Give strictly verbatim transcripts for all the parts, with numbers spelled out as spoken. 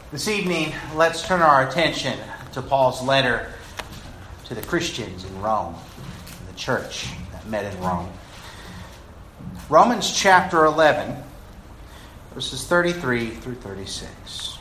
This evening, let's turn our attention to Paul's letter to the Christians in Rome, the church that met in Rome. Romans chapter eleven, verses thirty-three through thirty-six.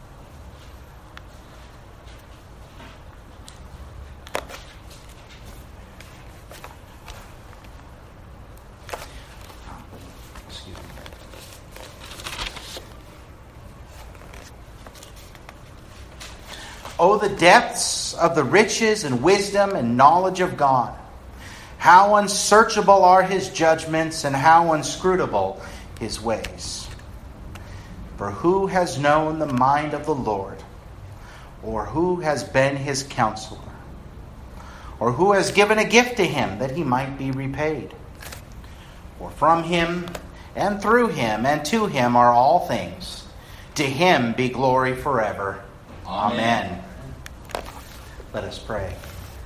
Oh, the depths of the riches and wisdom and knowledge of God. How unsearchable are his judgments and how inscrutable his ways. For who has known the mind of the Lord? Or who has been his counselor? Or who has given a gift to him that he might be repaid? For from him and through him and to him are all things. To him be glory forever. Amen. Amen. Let us pray.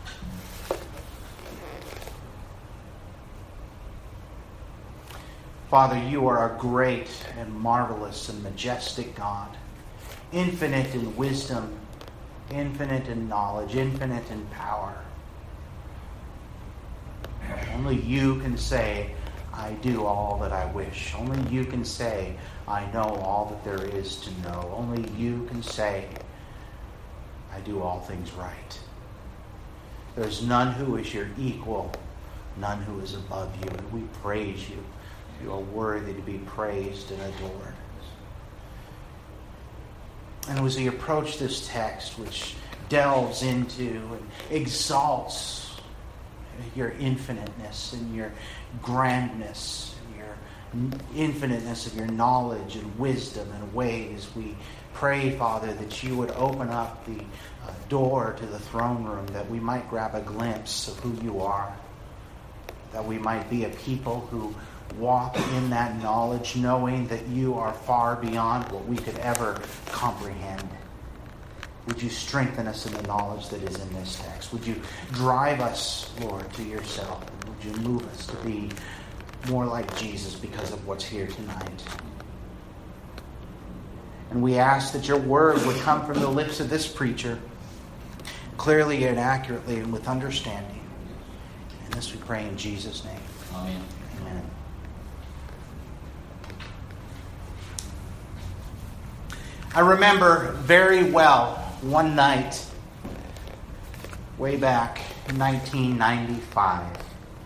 Father, you are a great and marvelous and majestic God, infinite in wisdom, infinite in knowledge, infinite in power. Only you can say, I do all that I wish. Only you can say, I know all that there is to know. Only you can say, I do all things right. There's none who is your equal, none who is above you, and we praise you. You are worthy to be praised and adored. And as we approach this text, which delves into and exalts your infiniteness and your grandness, and your infiniteness of your knowledge and wisdom and ways, we pray, Father, that you would open up the uh, door to the throne room, that we might grab a glimpse of who you are, that we might be a people who walk in that knowledge, knowing that you are far beyond what we could ever comprehend. Would you strengthen us in the knowledge that is in this text? Would you drive us, Lord, to yourself? And would you move us to be more like Jesus because of what's here tonight? And we ask that your word would come from the lips of this preacher clearly and accurately and with understanding. And this we pray in Jesus' name. Amen. Amen. I remember very well one night way back in nineteen ninety-five.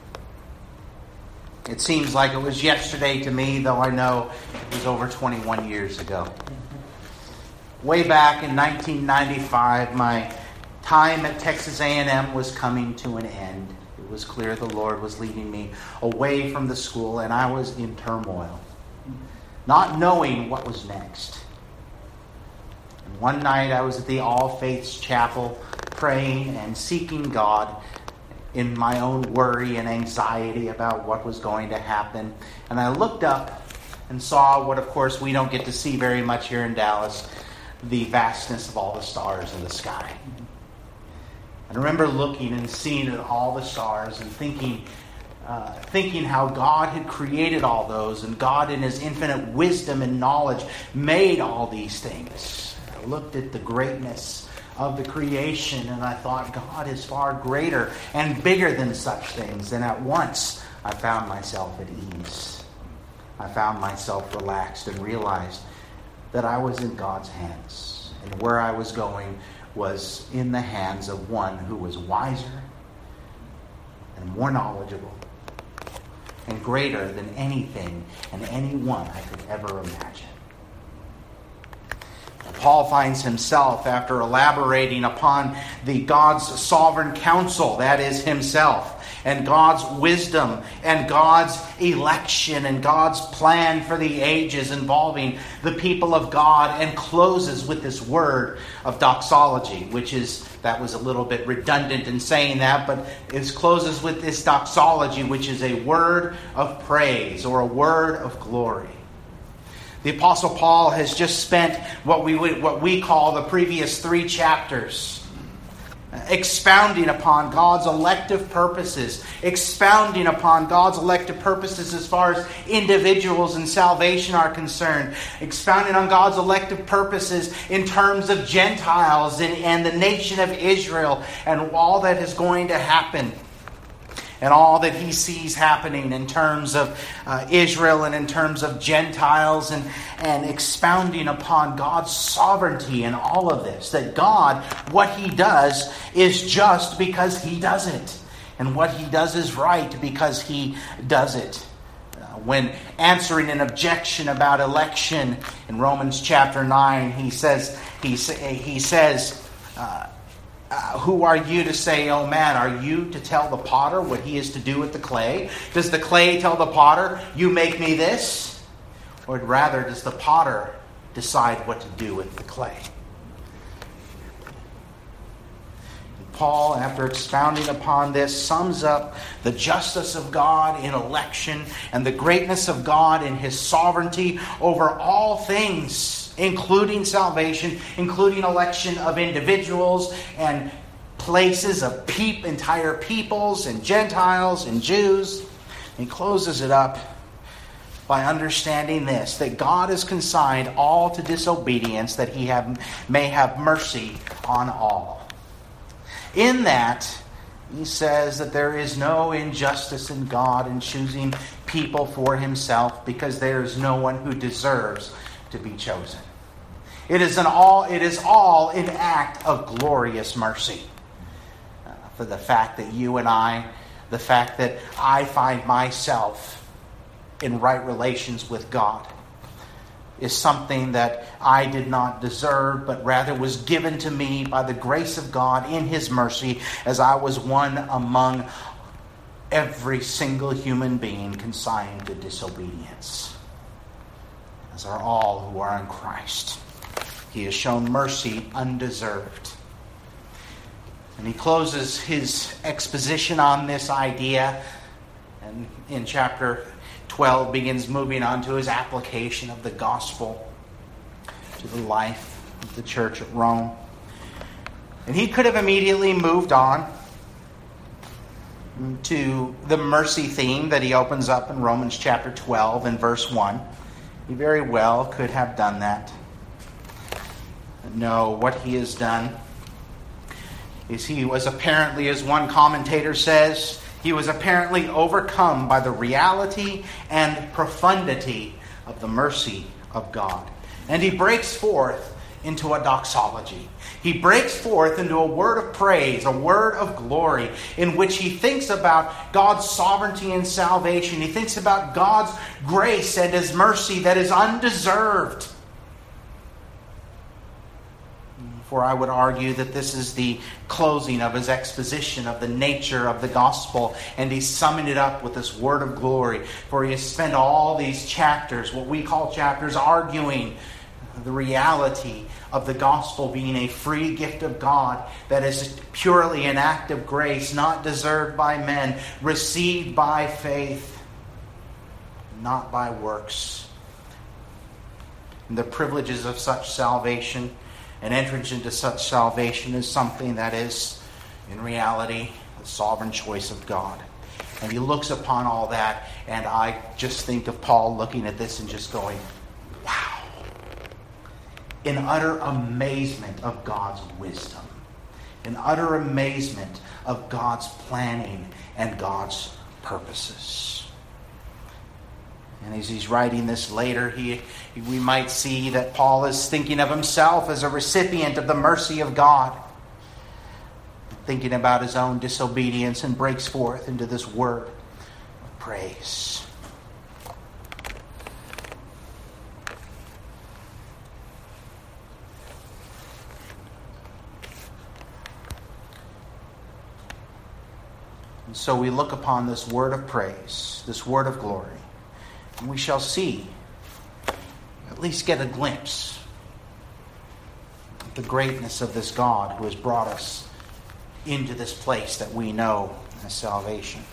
It seems like it was yesterday to me, though I know it was over twenty-one years ago. Way back in nineteen ninety-five, my time at Texas A and M was coming to an end. It was clear the Lord was leading me away from the school, and I was in turmoil, not knowing what was next. And one night I was at the All Faiths Chapel praying and seeking God in my own worry and anxiety about what was going to happen. And I looked up and saw what, of course, we don't get to see very much here in Dallas, the vastness of all the stars in the sky. I remember looking and seeing at all the stars and thinking, uh, thinking how God had created all those, and God in his infinite wisdom and knowledge made all these things. I looked at the greatness of the creation, and I thought, God is far greater and bigger than such things. And at once, I found myself at ease. I found myself relaxed and realized that I was in God's hands, and where I was going was in the hands of one who was wiser and more knowledgeable and greater than anything and anyone I could ever imagine. Paul finds himself, after elaborating upon the God's sovereign counsel, that is himself, and God's wisdom and God's election and God's plan for the ages involving the people of God, and closes with this word of doxology, which is, that was a little bit redundant in saying that, but it closes with this doxology, which is a word of praise or a word of glory. The Apostle Paul has just spent what we would, what we call the previous three chapters expounding upon God's elective purposes, expounding upon God's elective purposes as far as individuals and salvation are concerned, expounding on God's elective purposes in terms of Gentiles and, and the nation of Israel and all that is going to happen. And all that he sees happening in terms of uh, Israel and in terms of Gentiles, and, and expounding upon God's sovereignty in all of this. That God, what he does is just because he does it. And what he does is right because he does it. Uh, when answering an objection about election in Romans chapter nine, he says, he, he says, uh, Uh, who are you to say, oh man, are you to tell the potter what he is to do with the clay? Does the clay tell the potter, you make me this? Or rather, does the potter decide what to do with the clay? Paul, after expounding upon this, sums up the justice of God in election and the greatness of God in his sovereignty over all things, including salvation, including election of individuals and places of peop, entire peoples and Gentiles and Jews. He closes it up by understanding this, that God has consigned all to disobedience, that he have, may have mercy on all. In that, he says that there is no injustice in God in choosing people for himself, because there is no one who deserves to be chosen. It is an all. It is all an act of glorious mercy. Uh, for the fact that you and I, the fact that I find myself in right relations with God, is something that I did not deserve, but rather was given to me by the grace of God in his mercy, as I was one among every single human being consigned to disobedience, as are all who are in Christ. He has shown mercy undeserved. And he closes his exposition on this idea, and in chapter twelve begins moving on to his application of the gospel to the life of the church at Rome. And he could have immediately moved on to the mercy theme that he opens up in Romans chapter twelve and verse one. He very well could have done that. No, what he has done is he was apparently, as one commentator says, he was apparently overcome by the reality and profundity of the mercy of God. And he breaks forth into a doxology. He breaks forth into a word of praise, a word of glory, in which he thinks about God's sovereignty and salvation. He thinks about God's grace and his mercy that is undeserved. For I would argue that this is the closing of his exposition of the nature of the gospel, and he's summing it up with this word of glory. For he has spent all these chapters, what we call chapters, arguing the reality of the gospel being a free gift of God that is purely an act of grace, not deserved by men, received by faith, not by works. And the privileges of such salvation and entrance into such salvation is something that is, in reality, the sovereign choice of God. And he looks upon all that, and I just think of Paul looking at this and just going, wow. In utter amazement of God's wisdom. In utter amazement of God's planning and God's purposes. And as he's writing this later, he, we might see that Paul is thinking of himself as a recipient of the mercy of God. Thinking about his own disobedience, and breaks forth into this word of praise. And so we look upon this word of praise, this word of glory. And we shall see, at least get a glimpse of the greatness of this God who has brought us into this place that we know as salvation.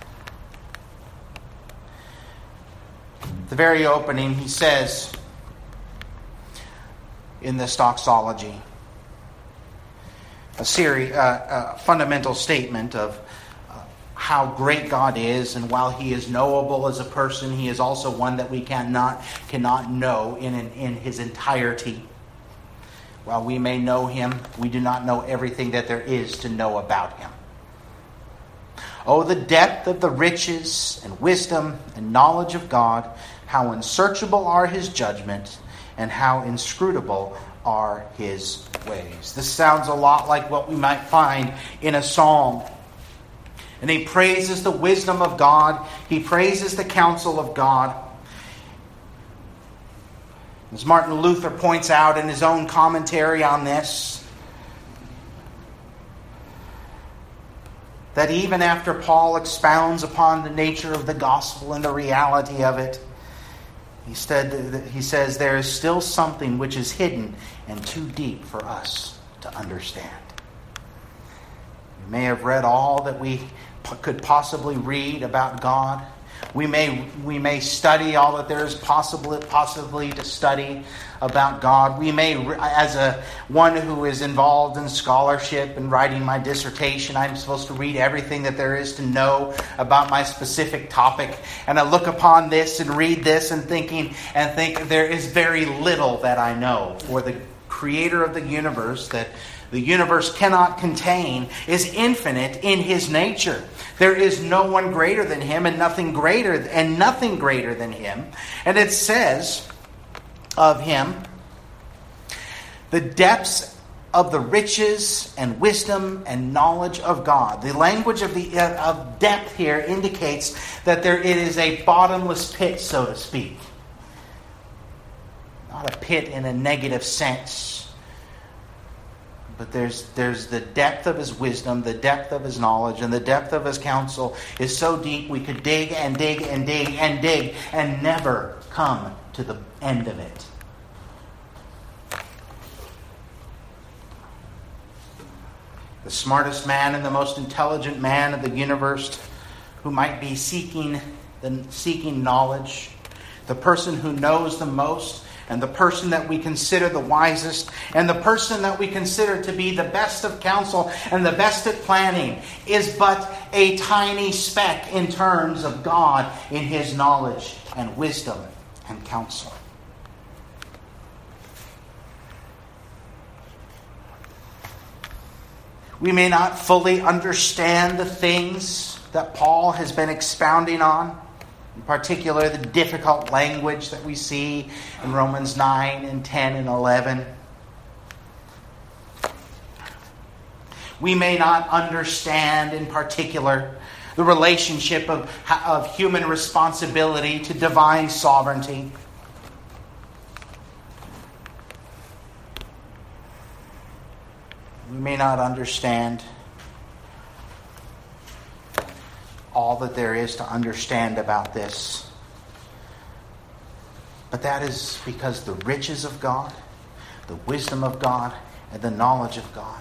At the very opening, he says in this doxology, a series, uh, a fundamental statement of uh, how great God is, and while He is knowable as a person, He is also one that we cannot cannot know in in His entirety. While we may know Him, we do not know everything that there is to know about Him. Oh, the depth of the riches and wisdom and knowledge of God! How unsearchable are His judgments, and how inscrutable are His ways. This sounds a lot like what we might find in a psalm. And he praises the wisdom of God. He praises the counsel of God. As Martin Luther points out in his own commentary on this, that even after Paul expounds upon the nature of the gospel and the reality of it, he said, he says there is still something which is hidden and too deep for us to understand. We may have read all that we could possibly read about God. We may we may study all that there is possibly possibly to study about God. We may, as a one who is involved in scholarship and writing my dissertation, I'm supposed to read everything that there is to know about my specific topic. And I look upon this and read this and thinking and think there is very little that I know. For the Creator of the universe, that the universe cannot contain, is infinite in His nature. There is no one greater than Him, and nothing greater and nothing greater than Him. And it says of Him, the depths of the riches and wisdom and knowledge of God. The language of the uh, of depth here indicates that there it is a bottomless pit, so to speak. Not a pit in a negative sense. But there's there's the depth of His wisdom, the depth of His knowledge, and the depth of His counsel is so deep we could dig and dig and dig and dig and never come to the end of it. The smartest man and the most intelligent man of the universe, who might be seeking the seeking knowledge, the person who knows the most, and the person that we consider the wisest, and the person that we consider to be the best of counsel and the best at planning, is but a tiny speck in terms of God in His knowledge and wisdom and counsel. We may not fully understand the things that Paul has been expounding on. In particular, the difficult language that we see in Romans nine and ten and eleven. We may not understand, in particular, the relationship of, of human responsibility to divine sovereignty. We may not understand all that there is to understand about this. But that is because the riches of God, the wisdom of God, and the knowledge of God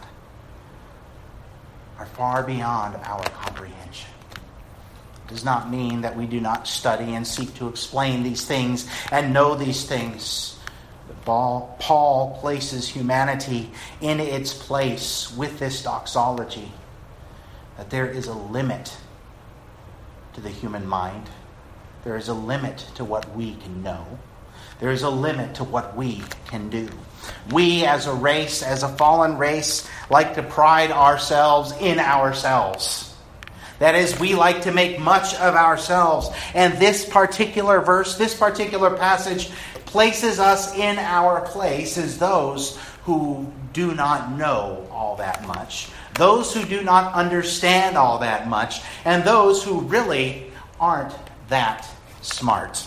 are far beyond our comprehension. It does not mean that we do not study and seek to explain these things and know these things. But Paul places humanity in its place with this doxology, that there is a limit to the human mind. There is a limit to what we can know. There is a limit to what we can do. We as a race, as a fallen race, like to pride ourselves in ourselves. That is, we like to make much of ourselves. And this particular verse, this particular passage places us in our place as those who do not know all that much, those who do not understand all that much, and those who really aren't that smart.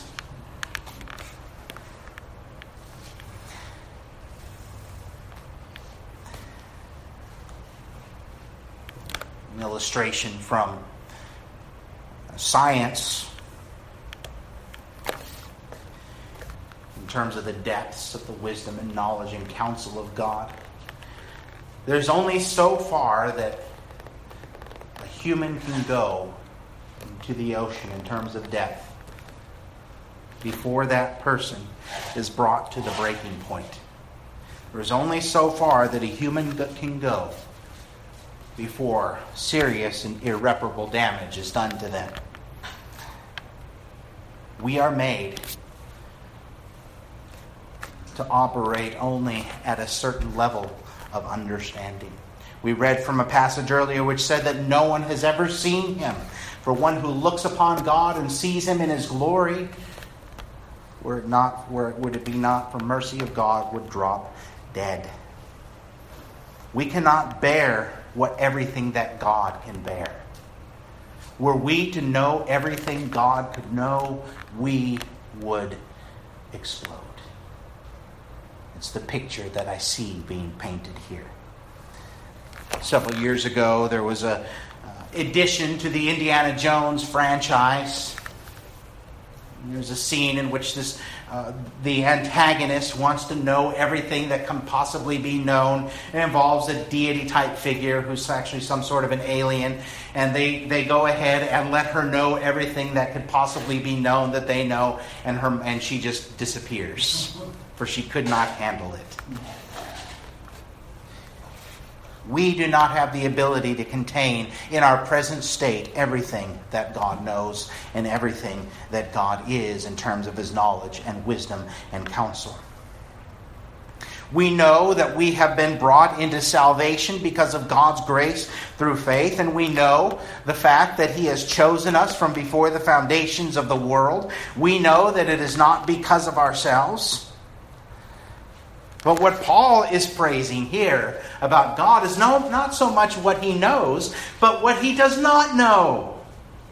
An illustration from science in terms of the depths of the wisdom and knowledge and counsel of God. There's only so far that a human can go into the ocean in terms of depth before that person is brought to the breaking point. There's only so far that a human can go before serious and irreparable damage is done to them. We are made to operate only at a certain level of understanding. We read from a passage earlier which said that no one has ever seen him. For one who looks upon God and sees him in his glory, were it not, were, would it be not for mercy of God, would drop dead. We cannot bear what everything that God can bear. Were we to know everything God could know, we would explode. It's the picture that I see being painted here. Several years ago, there was a uh, addition to the Indiana Jones franchise. There's a scene in which this uh, the antagonist wants to know everything that can possibly be known. It involves a deity-type figure who's actually some sort of an alien. And they, they go ahead and let her know everything that could possibly be known that they know. And her and she just disappears, for she could not handle it. We do not have the ability to contain in our present state everything that God knows and everything that God is in terms of his knowledge and wisdom and counsel. We know that we have been brought into salvation because of God's grace through faith, and we know the fact that he has chosen us from before the foundations of the world. We know that it is not because of ourselves. But what Paul is praising here about God is no, not so much what he knows, but what he does not know.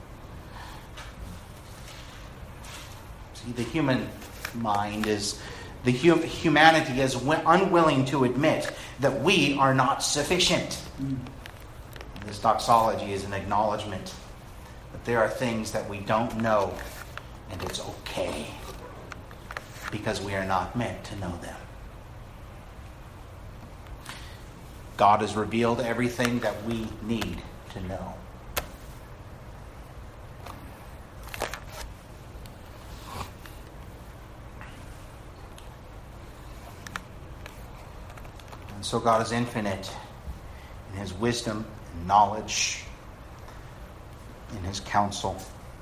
See, the human mind is, the hum, humanity is unwilling to admit that we are not sufficient. This doxology is an acknowledgement that there are things that we don't know, and it's okay, because we are not meant to know them. God has revealed everything that we need to know. And so God is infinite in his wisdom and knowledge, in his counsel.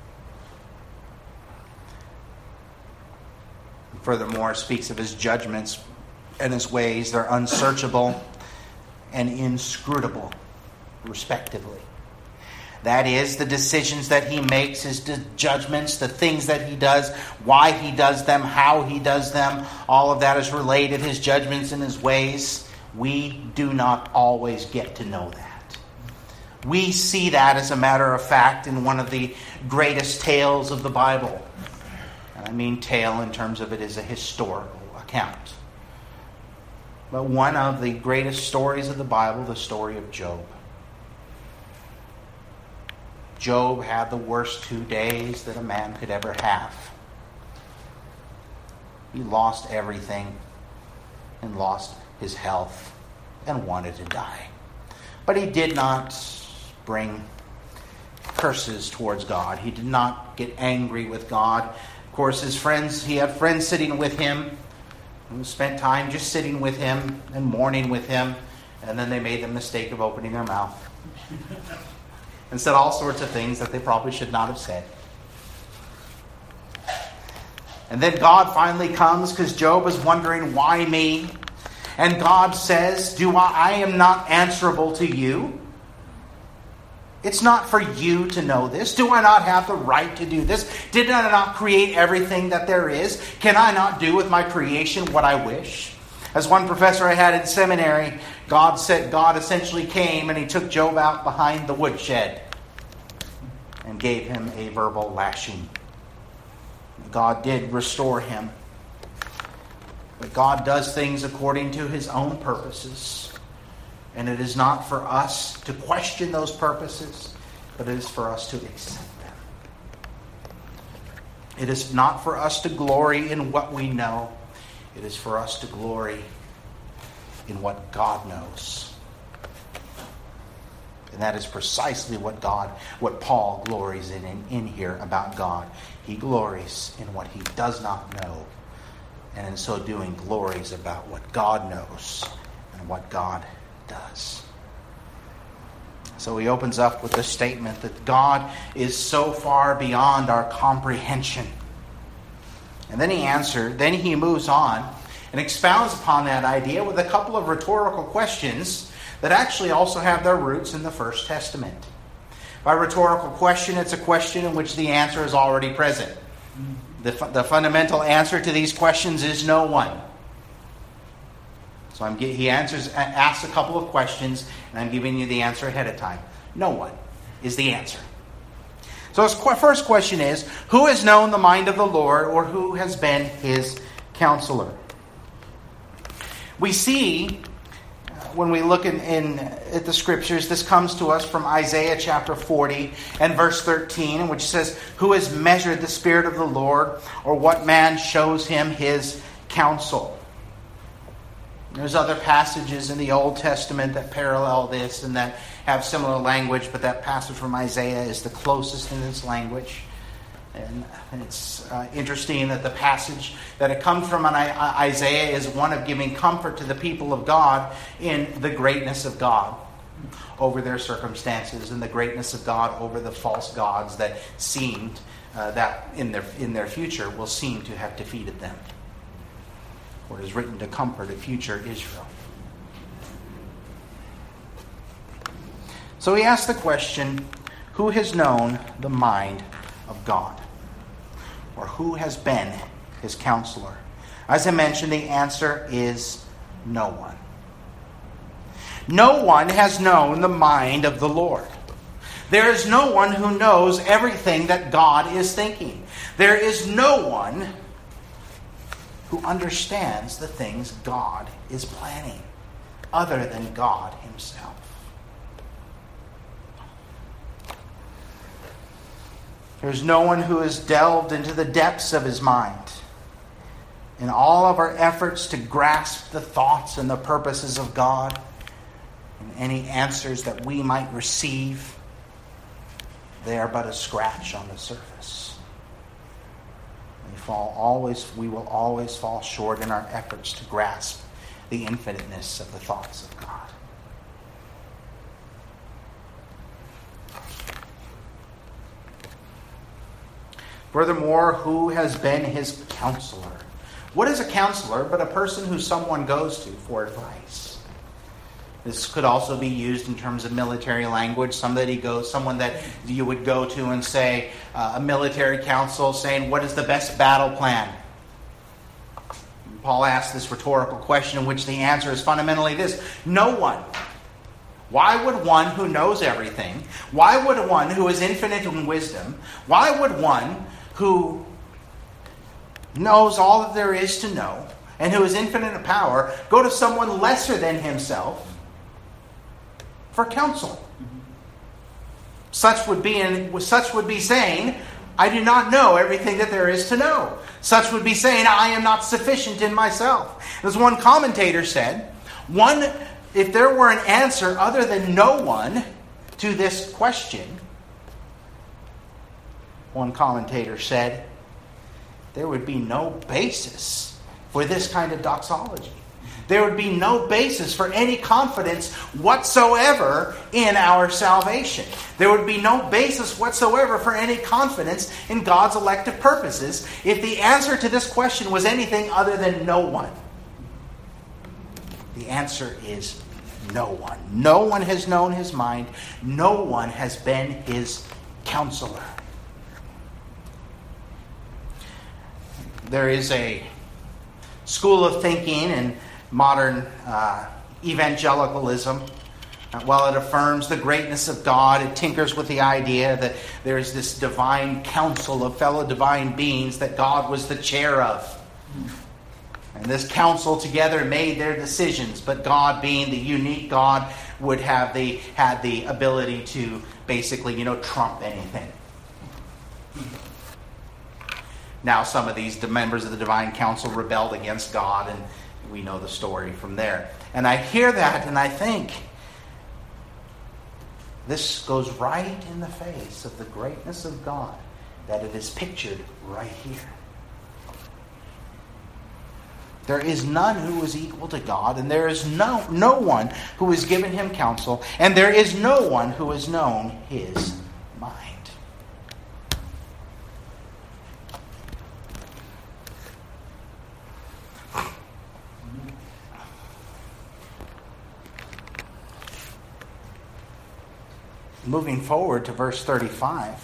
And furthermore, speaks of his judgments and his ways. They're unsearchable and inscrutable, respectively. That is, the decisions that he makes, his judgments, the things that he does, why he does them, how he does them, all of that is related, his judgments and his ways. We do not always get to know that. We see that, as a matter of fact, in one of the greatest tales of the Bible. And I mean tale in terms of it is a historical account. But one of the greatest stories of the Bible, the story of Job. Job had the worst two days that a man could ever have. He lost everything and lost his health and wanted to die. But he did not bring curses towards God. He did not get angry with God. Of course, his friends, he had friends sitting with him who spent time just sitting with him and mourning with him, and then they made the mistake of opening their mouth and said all sorts of things that they probably should not have said. And then God finally comes because Job is wondering, why me? And God says, Do I, I am not answerable to you? It's not for you to know this. Do I not have the right to do this? Did I not create everything that there is? Can I not do with my creation what I wish? As one professor I had in seminary, God said God essentially came and he took Job out behind the woodshed and gave him a verbal lashing. God did restore him. But God does things according to his own purposes. And it is not for us to question those purposes, but it is for us to accept them. It is not for us to glory in what we know. It is for us to glory in what God knows. And that is precisely what God, what Paul glories in, in, in here about God. He glories in what he does not know. And in so doing, glories about what God knows and what God does. So he opens up with the statement that God is so far beyond our comprehension. And then he answered, then he moves on and expounds upon that idea with a couple of rhetorical questions that actually also have their roots in the First Testament. By rhetorical question, it's a question in which the answer is already present. The, the fundamental answer to these questions is no one. So I'm, he answers, asks a couple of questions, and I'm giving you the answer ahead of time. No one is the answer. So his first question is, who has known the mind of the Lord, or who has been his counselor? We see, when we look in, in at the scriptures, this comes to us from Isaiah chapter forty and verse thirteen, which says, who has measured the Spirit of the Lord, or what man shows him his counsel? There's other passages in the Old Testament that parallel this and that have similar language, but that passage from Isaiah is the closest in its language. And it's uh, interesting that the passage that it comes from on Isaiah is one of giving comfort to the people of God in the greatness of God over their circumstances and the greatness of God over the false gods that seemed uh, that in their in their future will seem to have defeated them. For it is written to comfort a future Israel. So he asks the question, who has known the mind of God? Or who has been his counselor? As I mentioned, the answer is no one. No one has known the mind of the Lord. There is no one who knows everything that God is thinking. There is no one who understands the things God is planning, other than God himself. There's no one who has delved into the depths of his mind. In all of our efforts to grasp the thoughts and the purposes of God, and any answers that we might receive, they are but a scratch on the surface. We fall always, we will always fall short in our efforts to grasp the infiniteness of the thoughts of God. Furthermore, who has been his counselor? What is a counselor but a person who someone goes to for advice? This could also be used in terms of military language. Somebody goes, someone that you would go to and say, uh, a military council saying, what is the best battle plan? Paul asks this rhetorical question in which the answer is fundamentally this: no one. Why would one who knows everything, why would one who is infinite in wisdom, why would one who knows all that there is to know and who is infinite in power go to someone lesser than himself for counsel? Such would be in, such would be saying, I do not know everything that there is to know. Such would be saying, I am not sufficient in myself. As one commentator said, one, if there were an answer other than no one to this question, one commentator said, there would be no basis for this kind of doxology. There would be no basis for any confidence whatsoever in our salvation. There would be no basis whatsoever for any confidence in God's elective purposes if the answer to this question was anything other than no one. The answer is no one. No one has known his mind. No one has been his counselor. There is a school of thinking and modern uh, evangelicalism. Uh, while it affirms the greatness of God, it tinkers with the idea that there is this divine council of fellow divine beings that God was the chair of. And this council together made their decisions, but God, being the unique God, would have the had the ability to basically, you know, trump anything. Now, some of these members of the divine council rebelled against God, and we know the story from there. And I hear that and I think, this goes right in the face of the greatness of God, that it is pictured right here. There is none who is equal to God, and there is no, no one who has given him counsel, and there is no one who has known his mind. Moving forward to verse thirty-five.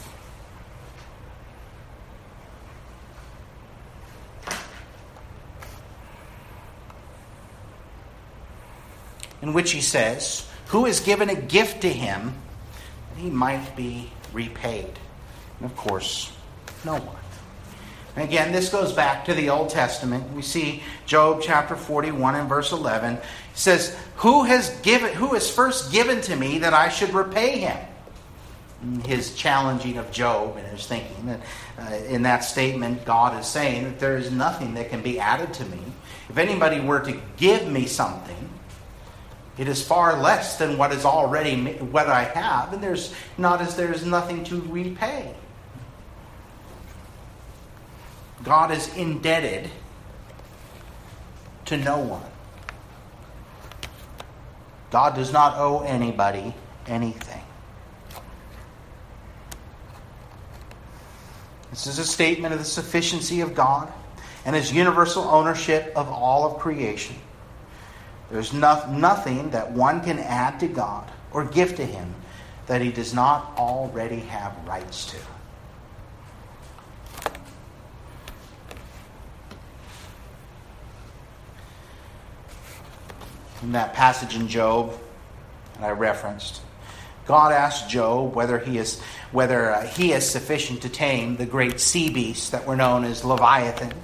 In which he says, who has given a gift to him that he might be repaid? And of course, no one. And again, this goes back to the Old Testament. We see Job chapter forty-one and verse eleven. It says, who has given, who has first given to me that I should repay him? And his challenging of Job and his thinking that uh, in that statement, God is saying that there is nothing that can be added to me. If anybody were to give me something, it is far less than what is already what I have, and there's not as there's nothing to repay. God is indebted to no one. God does not owe anybody anything. This is a statement of the sufficiency of God and his universal ownership of all of creation. There's no, nothing that one can add to God or give to him that he does not already have rights to. In that passage in Job that I referenced, God asked Job whether he is whether uh, he is sufficient to tame the great sea beasts that were known as Leviathan.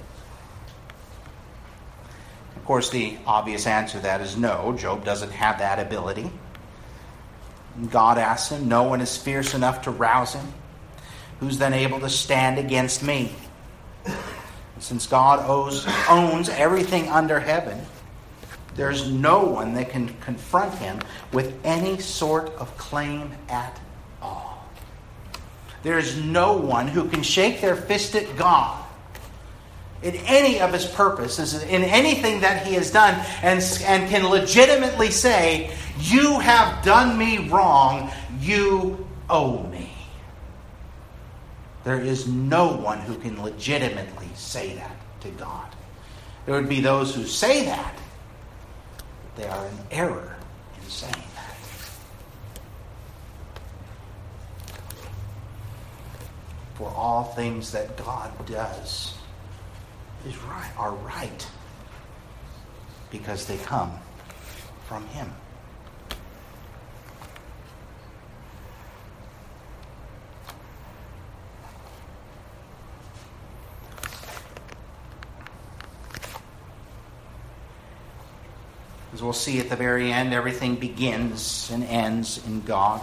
Of course, the obvious answer to that is no. Job doesn't have that ability. And God asks him, no one is fierce enough to rouse him. Who's then able to stand against me? And since God owes, owns everything under heaven, there's no one that can confront him with any sort of claim at all. There's no one who can shake their fist at God in any of his purposes, in anything that he has done, and, and can legitimately say, you have done me wrong, you owe me. There is no one who can legitimately say that to God. There would be those who say that. They are in error in saying that. For all things that God does is right, are right because they come from him. As we'll see at the very end, everything begins and ends in God.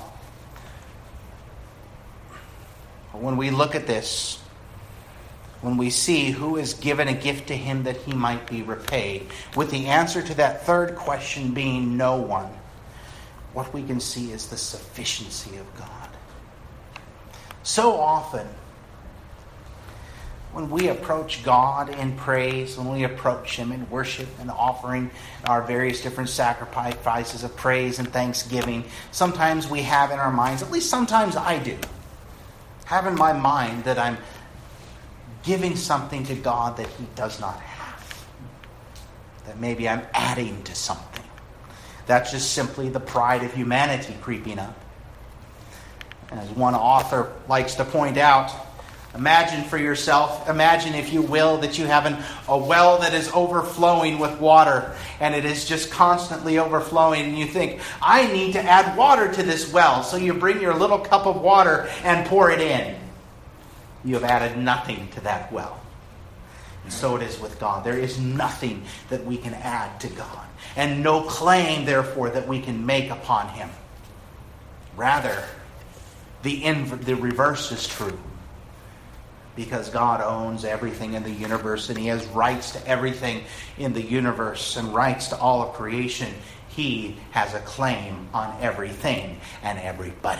When we look at this, when we see who is given a gift to him that he might be repaid, with the answer to that third question being no one, what we can see is the sufficiency of God. So often, when we approach God in praise, when we approach him in worship and offering our various different sacrifices of praise and thanksgiving, sometimes we have in our minds, at least sometimes I do, have in my mind that I'm giving something to God that he does not have. That maybe I'm adding to something. That's just simply the pride of humanity creeping up. And as one author likes to point out, imagine for yourself, imagine if you will, that you have an, a well that is overflowing with water, and it is just constantly overflowing, and you think, I need to add water to this well. So you bring your little cup of water and pour it in. You have added nothing to that well. And so it is with God. There is nothing that we can add to God, and no claim, therefore, that we can make upon him. Rather, the, inv- the reverse is true. Because God owns everything in the universe, and he has rights to everything in the universe and rights to all of creation. He has a claim on everything and everybody.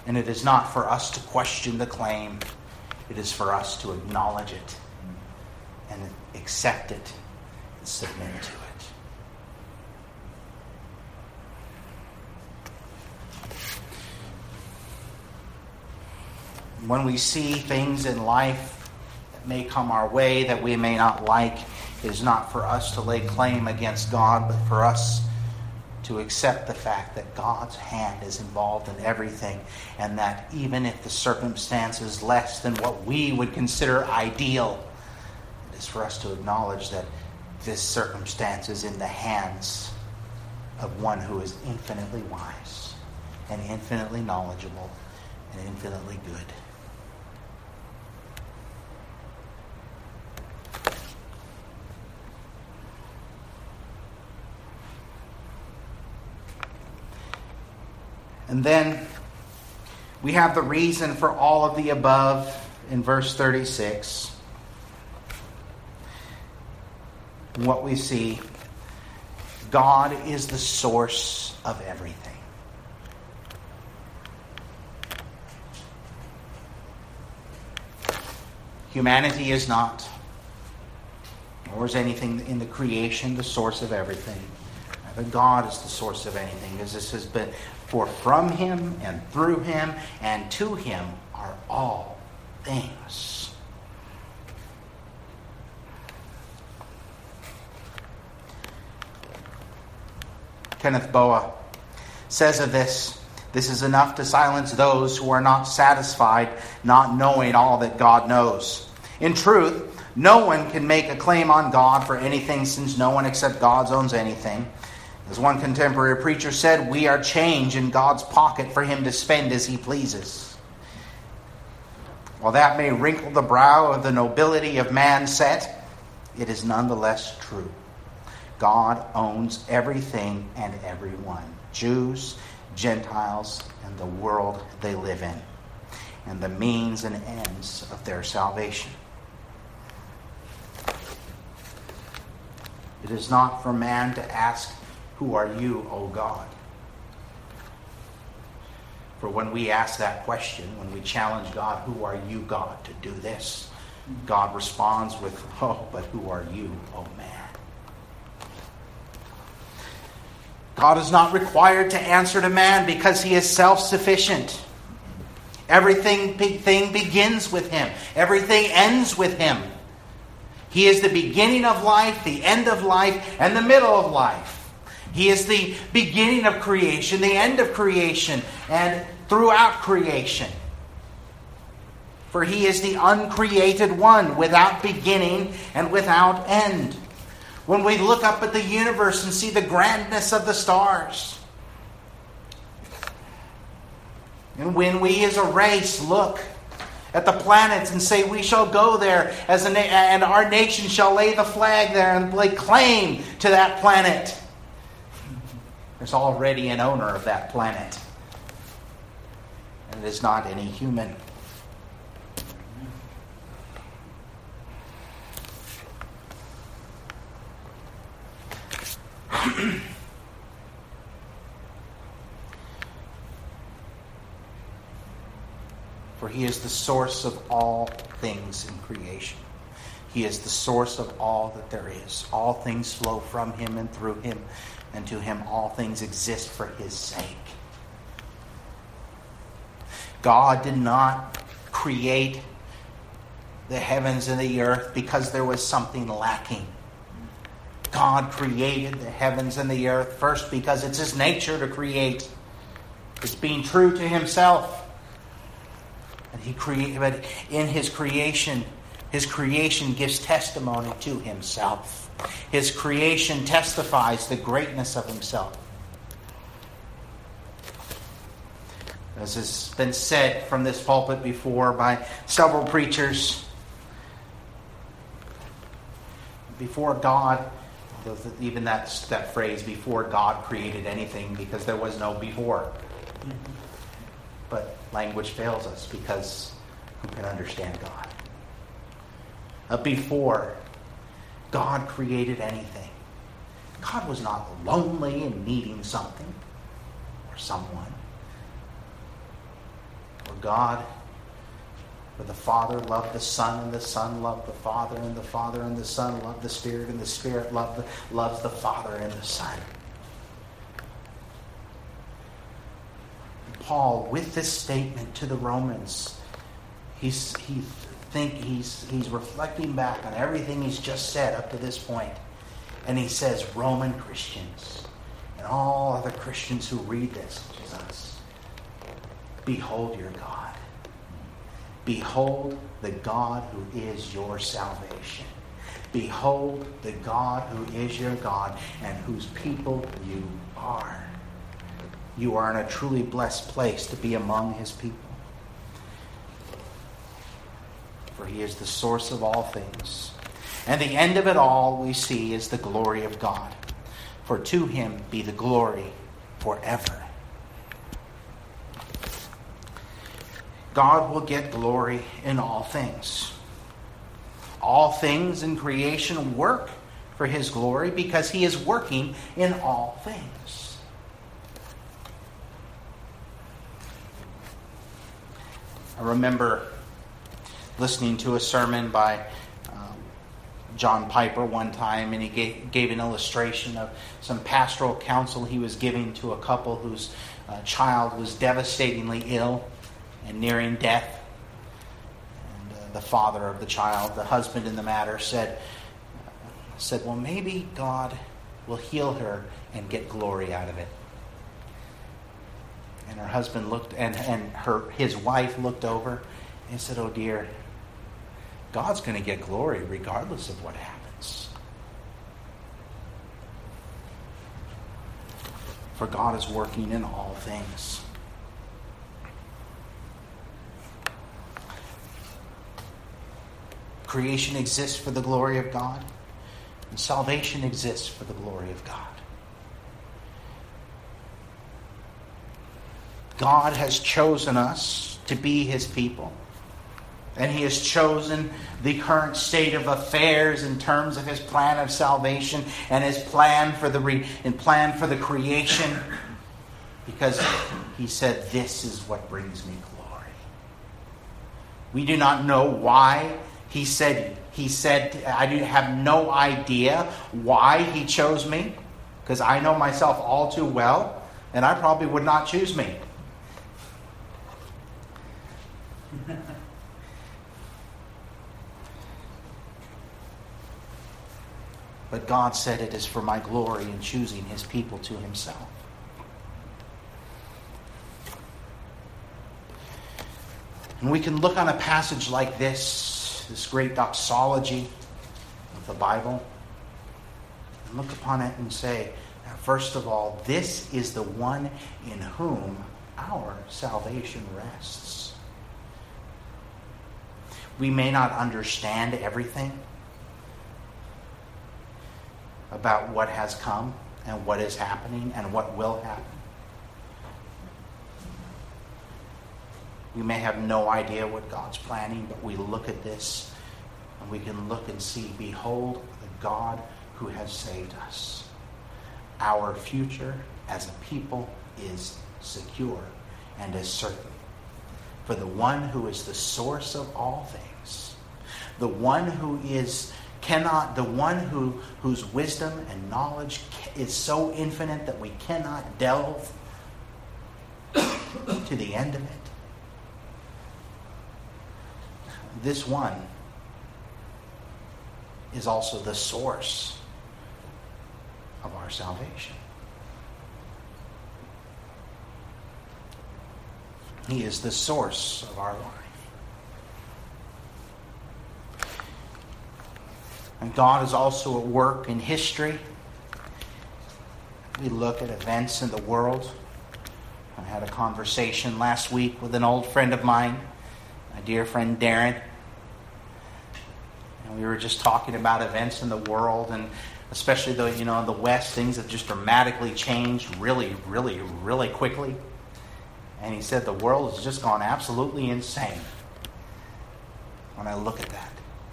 And it is not for us to question the claim. It is for us to acknowledge it and accept it and submit to it. When we see things in life that may come our way that we may not like, it is not for us to lay claim against God, but for us to accept the fact that God's hand is involved in everything, and that even if the circumstance is less than what we would consider ideal, it is for us to acknowledge that this circumstance is in the hands of one who is infinitely wise and infinitely knowledgeable and infinitely good. And then we have the reason for all of the above in verse thirty-six. And what we see, God is the source of everything. Humanity is not, nor is anything in the creation the source of everything. But God is the source of anything, as this has been. For from him and through him and to him are all things. Kenneth Boa says of this, this is enough to silence those who are not satisfied, not knowing all that God knows. In truth, no one can make a claim on God for anything, since no one except God owns anything. As one contemporary preacher said, we are change in God's pocket for him to spend as he pleases. While that may wrinkle the brow of the nobility of man set, it is nonetheless true. God owns everything and everyone, Jews, Gentiles, and the world they live in, and the means and ends of their salvation. It is not for man to ask, who are you, O God? For when we ask that question, when we challenge God, who are you, God, to do this? God responds with, oh, but who are you, O man? God is not required to answer to man because he is self-sufficient. Everything thing begins with him. Everything ends with him. He is the beginning of life, the end of life, and the middle of life. He is the beginning of creation, the end of creation, and throughout creation. For he is the uncreated one, without beginning and without end. When we look up at the universe and see the grandness of the stars, and when we as a race look at the planets and say we shall go there, as a na- and our nation shall lay the flag there and lay claim to that planet, there's already an owner of that planet. And it is not any human. For he is the source of all things in creation. He is the source of all that there is. All things flow from him and through him, and to him all things exist for his sake. God did not create the heavens and the earth because there was something lacking. God created the heavens and the earth first because it's his nature to create. It's being true to himself. And he created, but in his creation, his creation gives testimony to himself. His creation testifies the greatness of himself. As has been said from this pulpit before by several preachers, before God, even that, that phrase, before God created anything, because there was no before. But language fails us because who can understand God? Uh, before God created anything, God was not lonely and needing something or someone. For God, for the Father loved the Son, and the Son loved the Father, and the Father and the Son loved the Spirit, and the Spirit loved the, loves the Father and the Son. Paul, with this statement to the Romans, he's he think he's he's reflecting back on everything he's just said up to this point, and he says, Roman Christians and all other Christians who read this, which is us, behold your God. Behold the God who is your salvation. Behold the God who is your God and whose people you are. You are in a truly blessed place to be among his people. For he is the source of all things. And the end of it all we see is the glory of God. For to him be the glory forever. God will get glory in all things. All things in creation work for his glory because he is working in all things. I remember listening to a sermon by um, John Piper one time, and he gave, gave an illustration of some pastoral counsel he was giving to a couple whose uh, child was devastatingly ill and nearing death. And uh, the father of the child, the husband in the matter, said, uh, said, well, maybe God will heal her and get glory out of it. And her husband looked, and, and her his wife looked over and said, oh dear, God's going to get glory regardless of what happens. For God is working in all things. Creation exists for the glory of God, and salvation exists for the glory of God. God has chosen us to be his people. And he has chosen the current state of affairs in terms of his plan of salvation and his plan for the re- and plan for the creation, because he said, this is what brings me glory. We do not know why he said he said I do have no idea why he chose me, because I know myself all too well, and I probably would not choose me. But God said it is for my glory in choosing his people to himself. And we can look on a passage like this, this great doxology of the Bible, and look upon it and say, first of all, this is the one in whom our salvation rests. We may not understand everything about what has come and what is happening and what will happen. We may have no idea what God's planning, but we look at this and we can look and see, behold the God who has saved us. Our future as a people is secure and is certain. For the one who is the source of all things, the one who is cannot, the one who whose wisdom and knowledge is so infinite that we cannot delve to the end of it. This one is also the source of our salvation. He is the source of our life. And God is also at work in history. We look at events in the world. I had a conversation last week with an old friend of mine, my dear friend Darren. And we were just talking about events in the world, and especially though, you know, in the West, things have just dramatically changed really, really, really quickly. And he said the world has just gone absolutely insane when I look at that.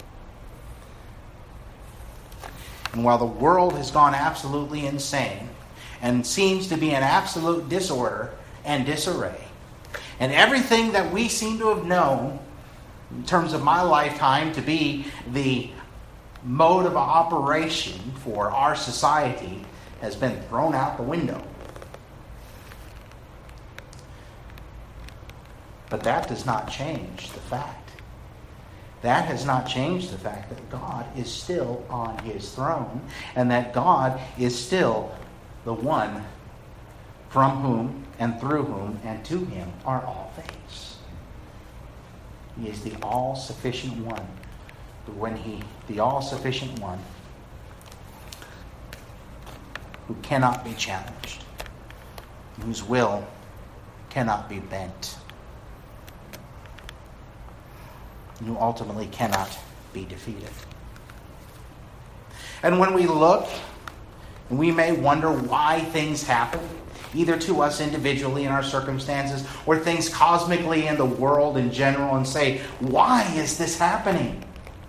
And while the world has gone absolutely insane and seems to be in absolute disorder and disarray, And everything that we seem to have known in terms of my lifetime to be the mode of operation for our society has been thrown out the window. But that does not change the fact. That has not changed the fact that God is still on his throne, and that God is still the one from whom and through whom and to him are all things. He is the all-sufficient one. When he, the all-sufficient one who cannot be challenged, whose will cannot be bent, and who ultimately cannot be defeated. And when we look, and we may wonder why things happen, either to us individually in our circumstances, or things cosmically in the world in general, and say, why is this happening?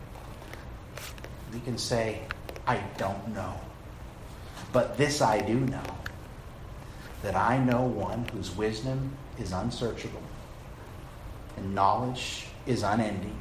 We can say, I don't know. But this I do know, that I know one whose wisdom is unsearchable, and knowledge is unending,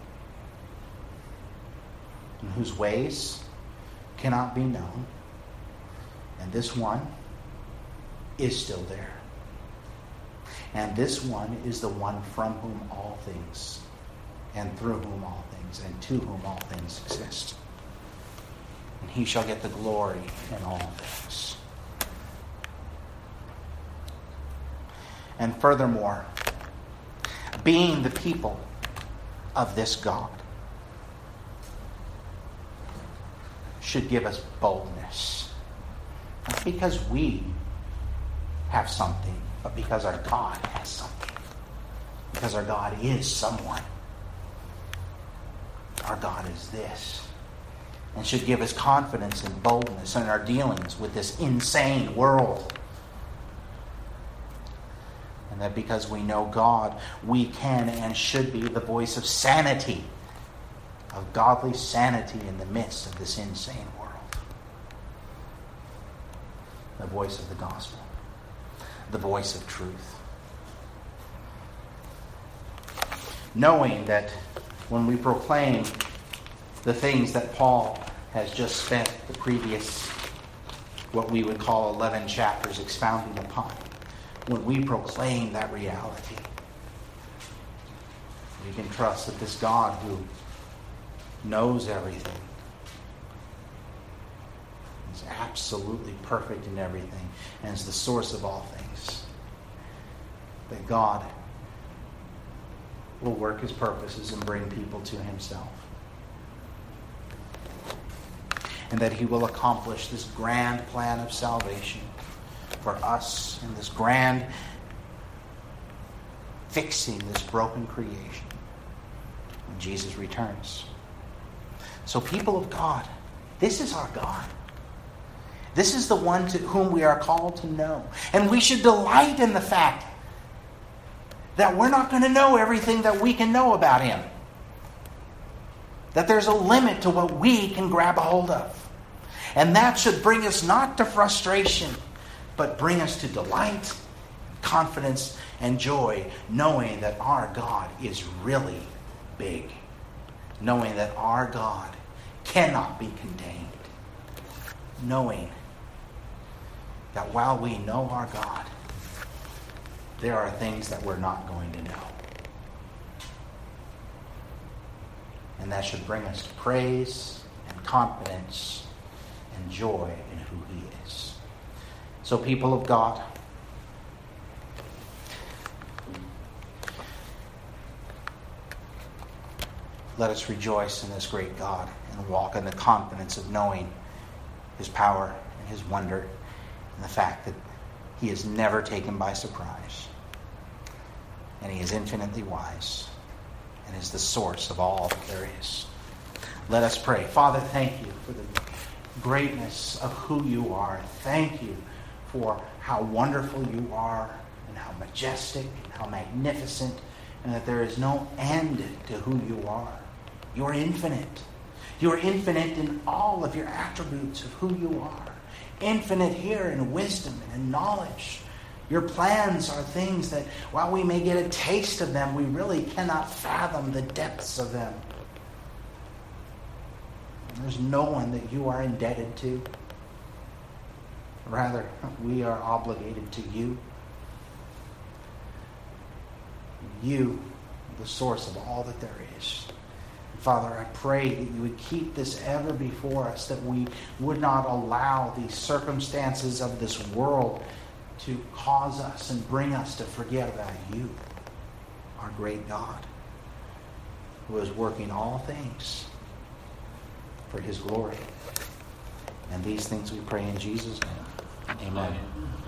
and whose ways cannot be known. And this one is still there. And this one is the one from whom all things, and through whom all things, and to whom all things exist. And he shall get the glory in all things. And furthermore, being the people of this God should give us boldness. Not because we have something, but because our God has something. Because our God is someone. Our God is this. And should give us confidence and boldness in our dealings with this insane world. And that because we know God, we can and should be the voice of sanity, of godly sanity in the midst of this insane world. The voice of the gospel, the voice of truth. Knowing that when we proclaim the things that Paul has just spent the previous, what we would call eleven chapters expounding upon, when we proclaim that reality, we can trust that this God who knows everything, is absolutely perfect in everything, and is the source of all things, that God will work his purposes and bring people to himself. And that he will accomplish this grand plan of salvation for us and this grand fixing this broken creation when Jesus returns. So people of God, this is our God. This is the one to whom we are called to know. And we should delight in the fact that we're not going to know everything that we can know about him. That there's a limit to what we can grab a hold of. And that should bring us not to frustration, but bring us to delight, confidence, and joy, knowing that our God is really big. Knowing that our God cannot be contained. Knowing that while we know our God, there are things that we're not going to know. And that should bring us to praise and confidence and joy in who he is. So people of God, let us rejoice in this great God and walk in the confidence of knowing his power and his wonder and the fact that he is never taken by surprise. And he is infinitely wise and is the source of all that there is. Let us pray. Father, thank you for the greatness of who you are. Thank you for how wonderful you are and how majestic and how magnificent, and that there is no end to who you are. You are infinite. You are infinite in all of your attributes of who you are. Infinite here in wisdom and in knowledge Your plans are things that, while we may get a taste of them, we really cannot fathom the depths of them. And there's no one that you are indebted to. Rather, we are obligated to you. You, the source of all that there is. Father, I pray that you would keep this ever before us, that we would not allow these circumstances of this world to cause us and bring us to forget about you, our great God, who is working all things for his glory. And these things we pray in Jesus' name. Amen. Amen.